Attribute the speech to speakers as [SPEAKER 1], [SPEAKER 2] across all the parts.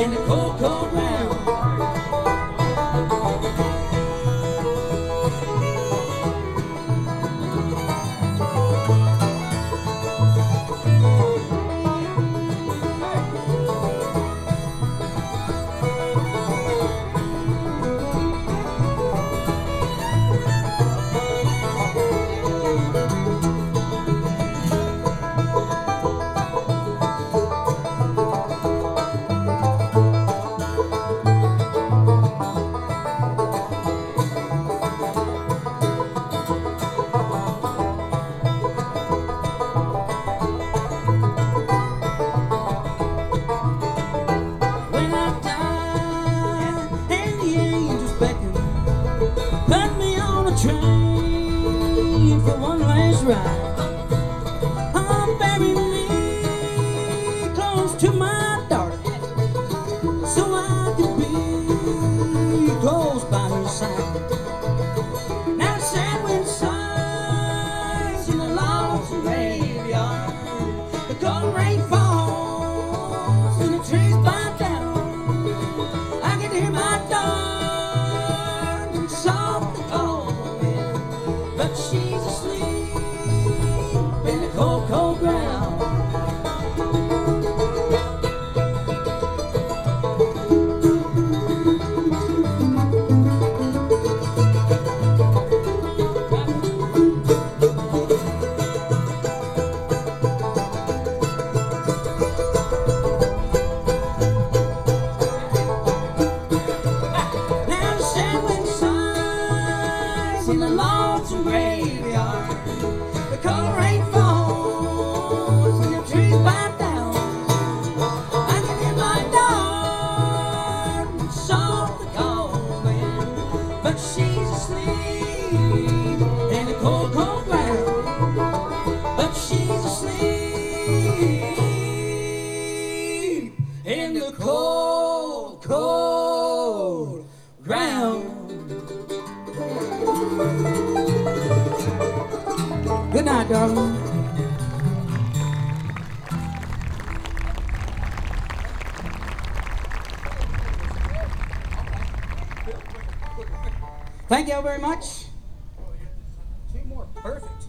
[SPEAKER 1] in the cold, cold ground. Train for one last ride. Oh, bury me close to my daughter, so I could be close by her side. Now sad when sighs in the lonesome graveyard, the cold rain falls and the trees bite down. I can hear my darling softly call, but she's asleep in the cold, cold ground. Now the sad sighs in the lonesome graveyard, the cold rain falls and the trees bite down. I can hear my darling softly calling, but she's asleep in the cold, cold ground. But she's asleep in the cold, cold ground. Good night, darling. Thank y'all very much. Two more. Perfect.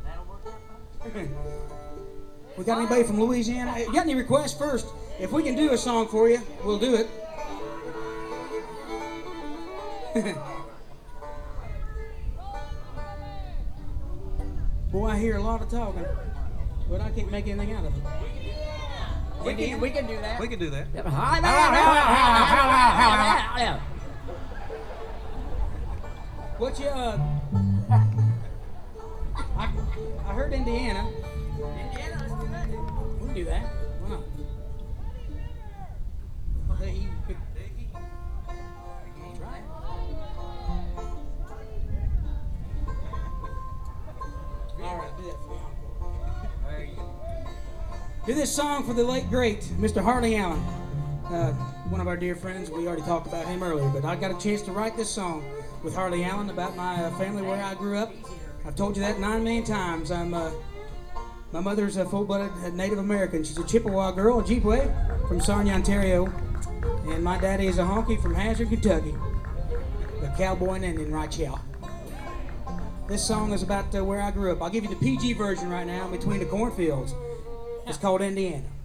[SPEAKER 1] We got anybody from Louisiana? You got any requests first? If we can do a song for you, we'll do it. Boy, I hear a lot of talking, but I can't make anything out of it.
[SPEAKER 2] We can do that.
[SPEAKER 3] We can do that.
[SPEAKER 1] What you, I heard Indiana.
[SPEAKER 2] Indiana, let's do that.
[SPEAKER 1] We can do that. Why not? Hey, try it. All right, do that for me.
[SPEAKER 2] There you go.
[SPEAKER 1] Do this song for the late, great Mr. Harley Allen. One of our dear friends. We already talked about him earlier, but I got a chance to write this song with Harley Allen about my family, where I grew up. I've told you that 9 million times. My mother's a full-blooded Native American. She's a Chippewa girl, a Ojibwe from Sarnia, Ontario. And my daddy is a honky from Hazard, Kentucky. A cowboy and Indian right here. This song is about where I grew up. I'll give you the PG version right now, Between the Cornfields. It's called Indiana.